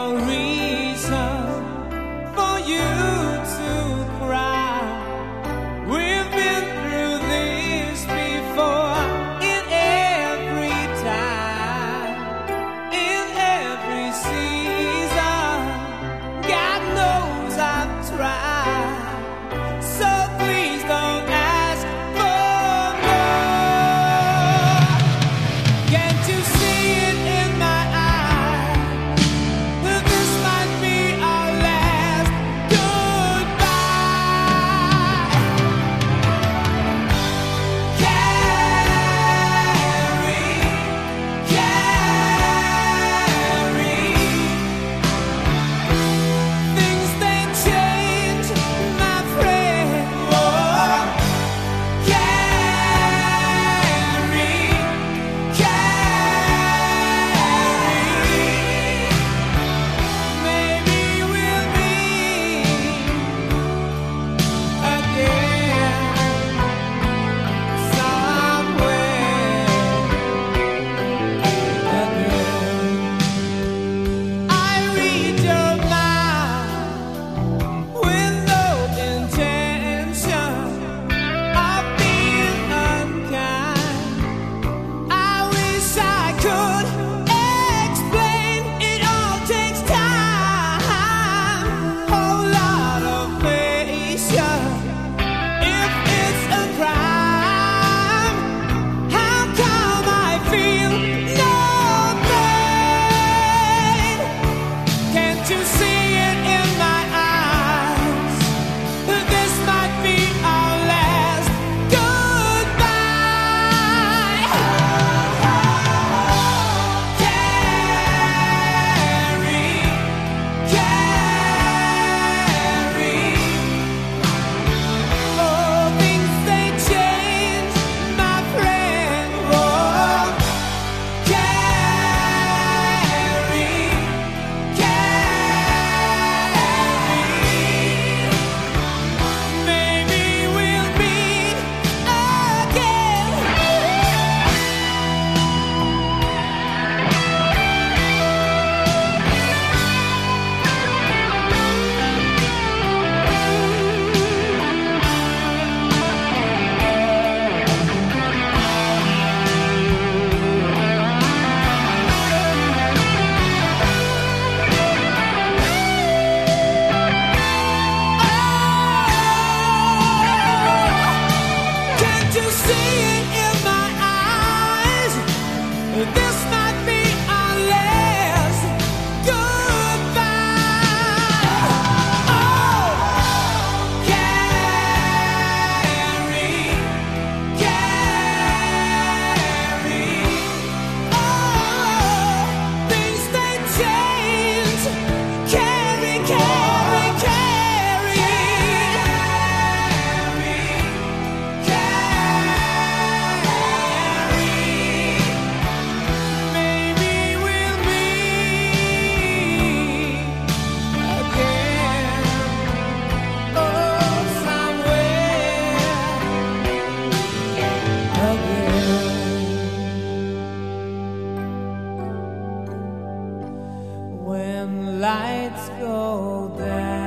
reason for you to cry. We've been through this before, in every time, in every season. God knows I've tried, so please don't ask for more. Can't you see it in my eyes? This might be our last goodbye. Carry, things they change, my friend. Oh, maybe we'll meet again somewhere again. I read your mind with no intention of being unkind. I wish I could explain. It all takes time, whole lot of patience. If it's a crime, how come I feel no pain? Can't you see it in my eyes? This might be our last goodbye. Carry, oh, things they change, my friend. Oh, carry, maybe we'll meet again. Can't you see it in my eyes? This might be our last goodbye. Oh, carry, oh, things they change. Carry, maybe we'll meet again. Oh, somewhere again. When lights go down.